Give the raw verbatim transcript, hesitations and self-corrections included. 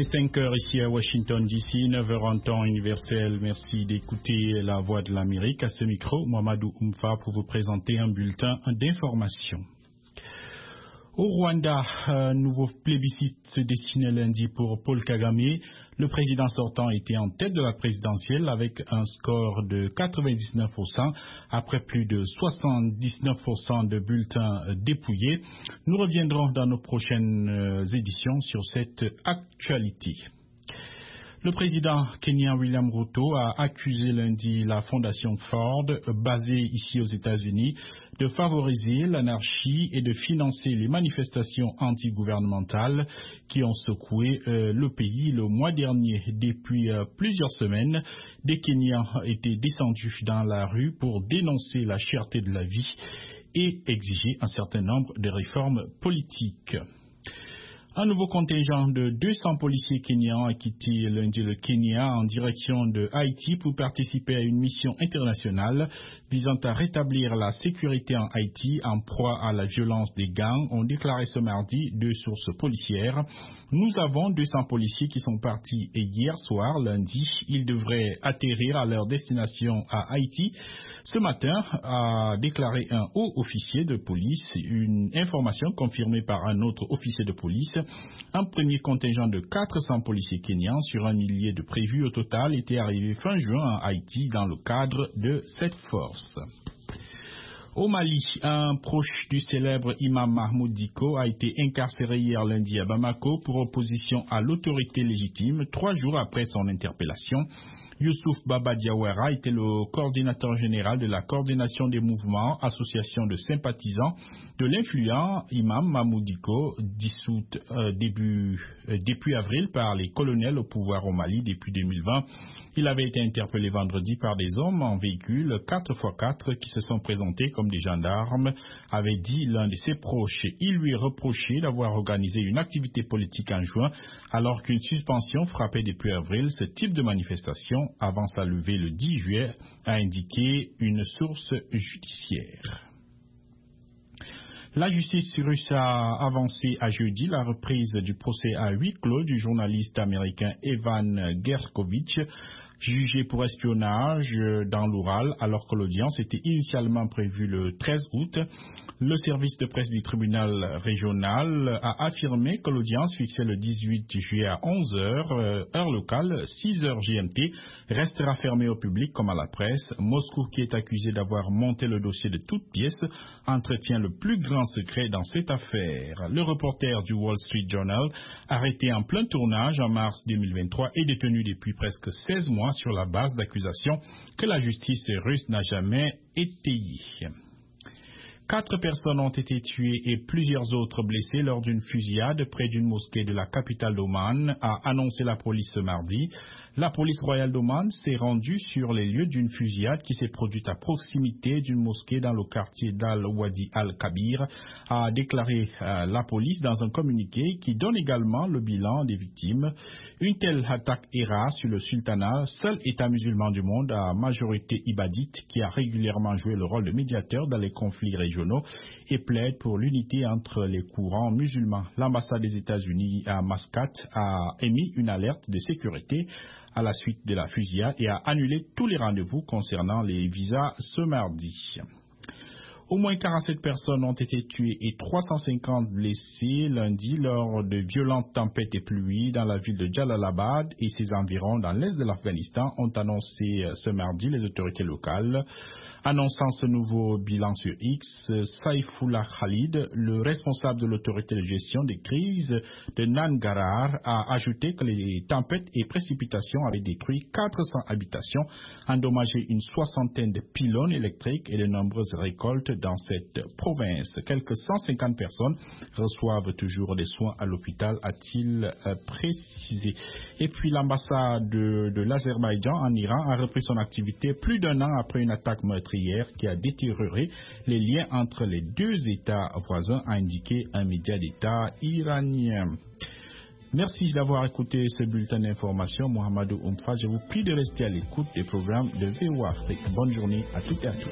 cinq heures ici à Washington D C, neuf heures en temps universel. Merci d'écouter la voix de l'Amérique. À ce micro, Mohamedou Oumfa pour vous présenter un bulletin d'information. Au Rwanda, un nouveau plébiscite se dessinait lundi pour Paul Kagame. Le président sortant était en tête de la présidentielle avec un score de quatre-vingt-dix-neuf pour cent après plus de soixante-dix-neuf pour cent de bulletins dépouillés. Nous reviendrons dans nos prochaines éditions sur cette actualité. Le président kenyan William Ruto a accusé lundi la fondation Ford, basée ici aux États-Unis, de favoriser l'anarchie et de financer les manifestations antigouvernementales qui ont secoué euh, le pays le mois dernier. Depuis euh, plusieurs semaines, des Kenyans étaient descendus dans la rue pour dénoncer la cherté de la vie et exiger un certain nombre de réformes politiques. Un nouveau contingent de deux cents policiers kenyans a quitté lundi le Kenya en direction de Haïti pour participer à une mission internationale visant à rétablir la sécurité en Haïti en proie à la violence des gangs, ont déclaré ce mardi deux sources policières. Nous avons deux cents policiers qui sont partis et hier soir, lundi, ils devraient atterrir à leur destination à Haïti. Ce matin, a déclaré un haut officier de police, une information confirmée par un autre officier de police. Un premier contingent de quatre cents policiers kenyans sur un millier de prévus au total était arrivé fin juin à Haïti dans le cadre de cette force. Au Mali, un proche du célèbre imam Mahmoud Dicko a été incarcéré hier lundi à Bamako pour opposition à l'autorité légitime, trois jours après son interpellation. Youssouf Baba Diawara était le coordinateur général de la coordination des mouvements, association de sympathisants de l'influent imam Mahmoud Dicko, dissoute euh, début, euh, depuis avril par les colonels au pouvoir au Mali depuis deux mille vingt. Il avait été interpellé vendredi par des hommes en véhicule quatre par quatre qui se sont présentés comme des gendarmes, avait dit l'un de ses proches. Il lui reprochait d'avoir organisé une activité politique en juin alors qu'une suspension frappait depuis avril ce type de manifestation avant sa levée le dix juillet, a indiqué une source judiciaire. La justice russe a avancé à jeudi la reprise du procès à huis clos du journaliste américain Evan Gershkovich, jugé pour espionnage dans l'Oural, alors que l'audience était initialement prévue le treize août. Le service de presse du tribunal régional a affirmé que l'audience fixée le dix-huit juillet à onze heures, heure locale, six heures G M T, restera fermée au public comme à la presse. Moscou, qui est accusé d'avoir monté le dossier de toutes pièces, entretient le plus grand secret dans cette affaire. Le reporter du Wall Street Journal, arrêté en plein tournage en mars deux mille vingt-trois, est détenu depuis presque seize mois sur la base d'accusations que la justice russe n'a jamais étayées. Quatre personnes ont été tuées et plusieurs autres blessées lors d'une fusillade près d'une mosquée de la capitale d'Oman, a annoncé la police ce mardi. La police royale d'Oman s'est rendue sur les lieux d'une fusillade qui s'est produite à proximité d'une mosquée dans le quartier d'Al-Wadi Al-Kabir, a déclaré euh, la police dans un communiqué qui donne également le bilan des victimes. Une telle attaque est rare sur le sultanat, seul État musulman du monde à majorité ibadite qui a régulièrement joué le rôle de médiateur dans les conflits régionaux et plaide pour l'unité entre les courants musulmans. L'ambassade des États-Unis à Mascate a émis une alerte de sécurité à la suite de la fusillade et a annulé tous les rendez-vous concernant les visas ce mardi. Au moins quarante-sept personnes ont été tuées et trois cent cinquante blessées lundi lors de violentes tempêtes et pluies dans la ville de Jalalabad et ses environs dans l'est de l'Afghanistan, ont annoncé ce mardi les autorités locales. Annonçant ce nouveau bilan sur X, Saifullah Khalid, le responsable de l'autorité de gestion des crises de Nangarhar, a ajouté que les tempêtes et précipitations avaient détruit quatre cents habitations, endommagé une soixantaine de pylônes électriques et de nombreuses récoltes dans cette province. Quelques cent cinquante personnes reçoivent toujours des soins à l'hôpital, a-t-il précisé. Et puis l'ambassade de, de l'Azerbaïdjan en Iran a repris son activité plus d'un an après une attaque meurtrière qui a détérioré les liens entre les deux États voisins, a indiqué un média d'État iranien. Merci d'avoir écouté ce bulletin d'information. Mohamedou Oumfa, je vous prie de rester à l'écoute des programmes de V O A Afrique. Bonne journée à toutes et à tous.